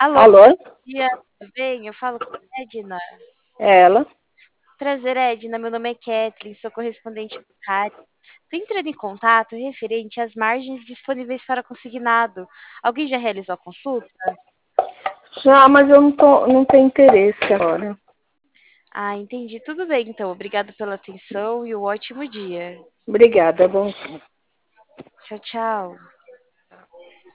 Alô, Alô? dia, tudo bem? Eu falo com a Edna. É ela? Prazer, Edna. Meu nome é Kathleen, sou correspondente bancária. Estou entrando em contato referente às margens disponíveis para consignado. Alguém já realizou a consulta? Já, mas eu não tenho interesse agora. Ah, entendi. Tudo bem, então. Obrigado pela atenção e um ótimo dia. Obrigada, bom. Tchau, tchau.